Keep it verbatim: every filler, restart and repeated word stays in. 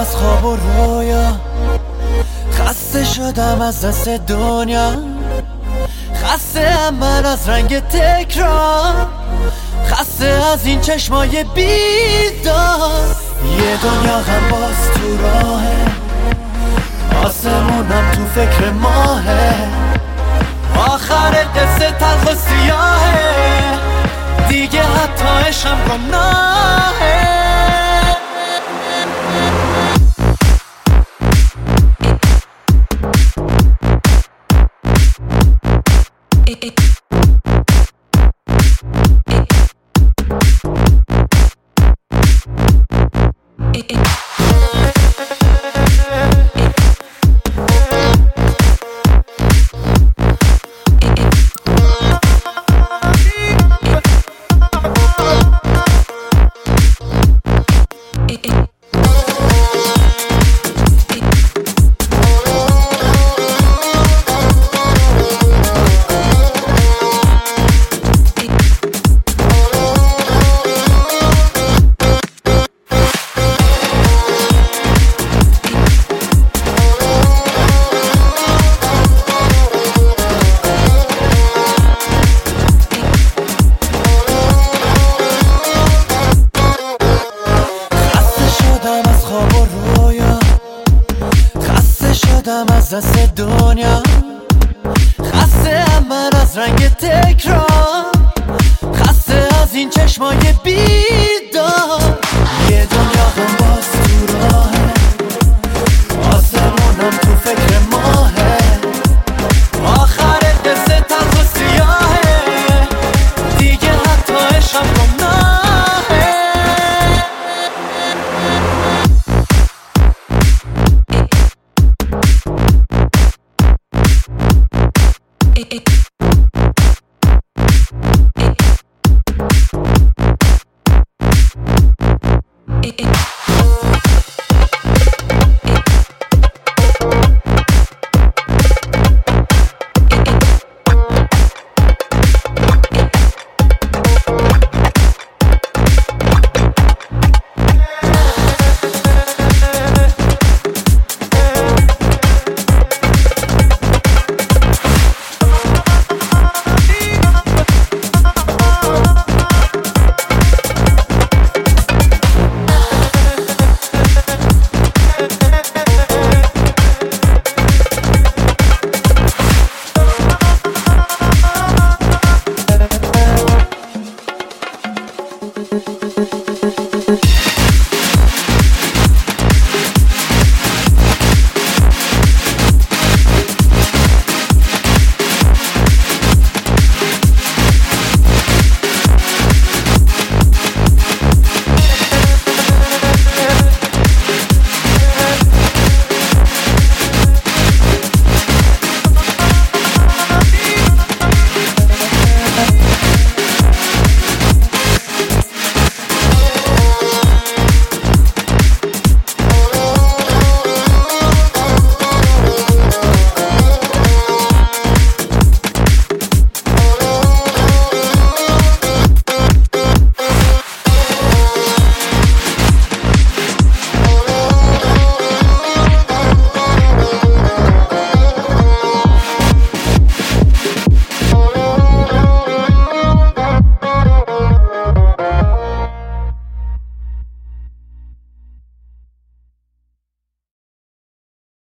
از خواب و رویا، خسته شدم از دست دنیا، خسته ام من از رنگ تکرار، خسته از این چشمای بیدار. یه دنیا غم باز تو راهه، آسمونم تو فکر ماهه، آخر قصه تلخ و سیاهه، دیگه حتی عشقم گناهه. از دست دنیا، خسته ام من از رنگ تکرار، خسته از این چشمای بی